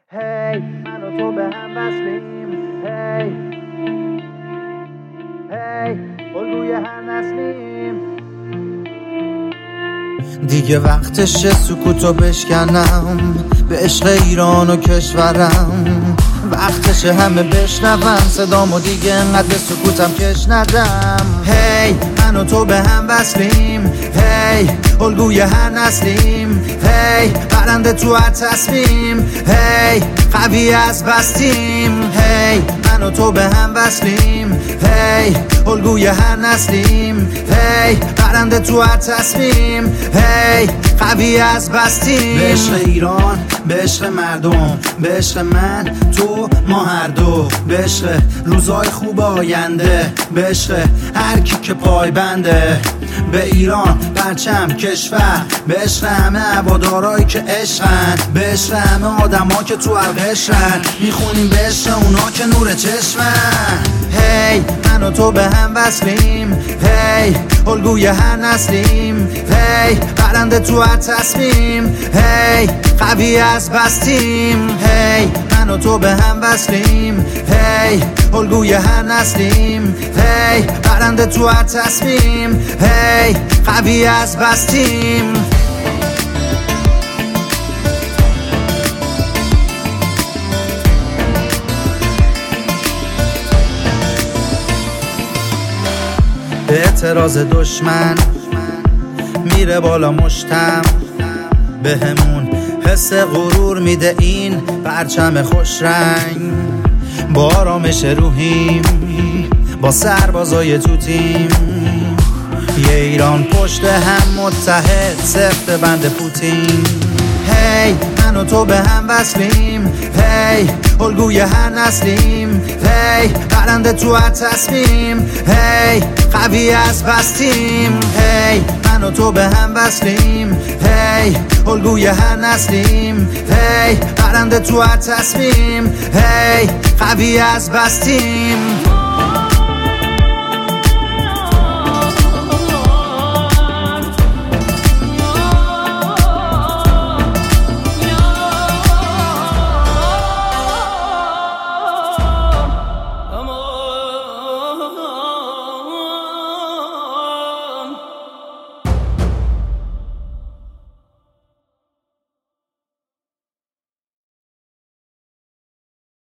هی من و تو به هم وصلیم، هی هی الگوی هر نسلیم. دیگه وقتشه سکوتو بشکنم، به عشق ایران و کشورم. وقتشه همه بشنون صدامو، دیگه انقدر به سکوتم کش ندم. هی من و تو به هم وصلیم، هی الگوی هر نسلیم. هی برنده تو هر تصمیم، هی قوی از بستیم. هی من و تو به هم وصلیم، هی الگوی هر نسلیم. هی برنده تو هر تصمیم، هی قوی از بستیم. به عشق ایران، به عشق مردم، به عشق من تو ما هر دو. به عشق روزای خوب آینده، به عشق هر کی که پای بنده. به ایران پرچم کشور، به عشق همه هوادارایی که عشقن، به عشق همه آدما که تو قشرن. میخونیم به عشق اونا که نور چشمن. هی من و تو به هم وصلیم، هی الگوی هر نسلیم. هی برنده تو هر تصمیم، هی قوی از بستیم. هی من و تو به هم وصلیم، هی الگوی هر نسلیم. هی برنده تو هر تصمیم، هی قوی از بستیم. اعتراض دشمن میره بالا مشتم، بهمون حس غرور میده این پرچم خوش رنگ. با آرامش روحیم، با سربازای تو تیم، یه ایران پشت هم متحد سخت بند پوتین. هی من و تو به هم وصلیم، هی الگوی هر نسلیم. هی برنده تو هر تصمیم، هی قوی از بستیم. هی من و تو به هم وصلیم، هی الگوی هر نسلیم. هی برنده تو هر تصمیم، هی قوی از بستیم.